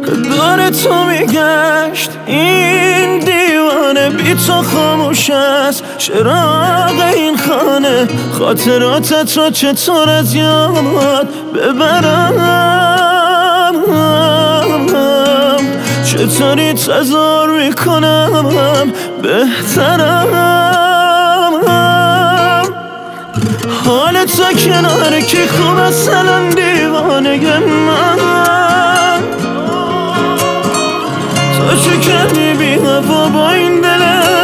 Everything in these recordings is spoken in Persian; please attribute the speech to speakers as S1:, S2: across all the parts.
S1: داره تو میگشت این دیوانه، بی تو خاموش است چراغ این خانه. خاطراتت رو چطور از یاد ببرم، چطوری تظاهر میکنم بهترم. حال تو کنار کی خوب اصلا دیوانه من. تو چه کردی بی هوا با این دل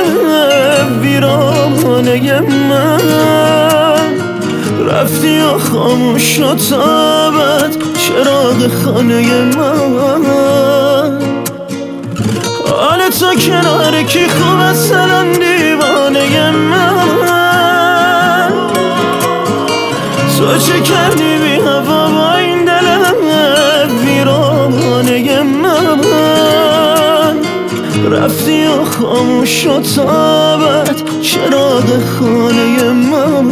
S1: ویرانه من. رفتی و خاموش شد تابت چراغ خانه من. حال تو کنار کی خوب اصلا دیوانه من. تو چه کردی بی هوا با این دل ویرانه من. رفتی و خاموش شد تابت چراغ خانه من.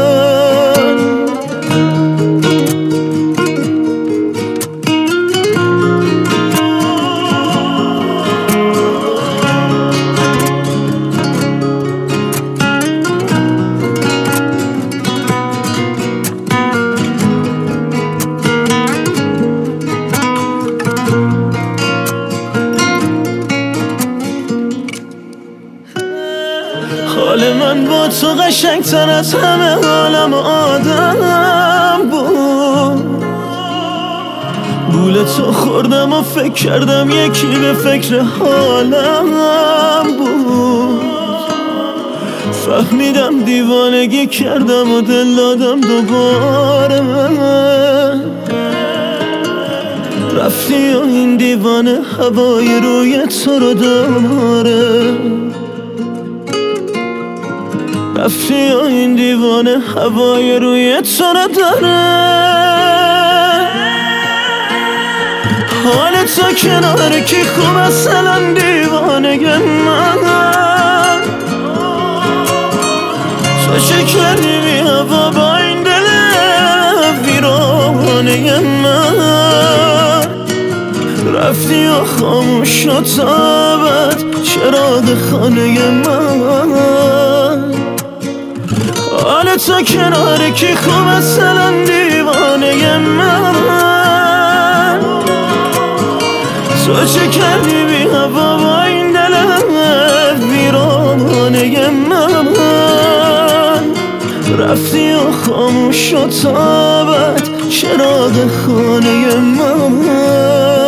S1: حال من با تو قشنگتر از همه عالم آدم بود. گول تو خوردم و فکر کردم یکی به فکر حالم بود. فهمیدم دیوانگی کردم و دل دادم دوباره. رفتی و این دیوانه هوای روی تو رو داره. رفتی و این دیوانه هوای روی تو رو داره. حال تو کنار کی خوب اصلا دیوانه من. تو چه کردی بی هوا با این دل ویرانه من. رفتی و خاموش شد تابت چراغ خانه من. حال تو کنار کی خوب اصلا دیوانه من. تو چه کردی بی هوا با این دل ویرانه من. رفتی و خاموش شد تابت چراغ خانه من.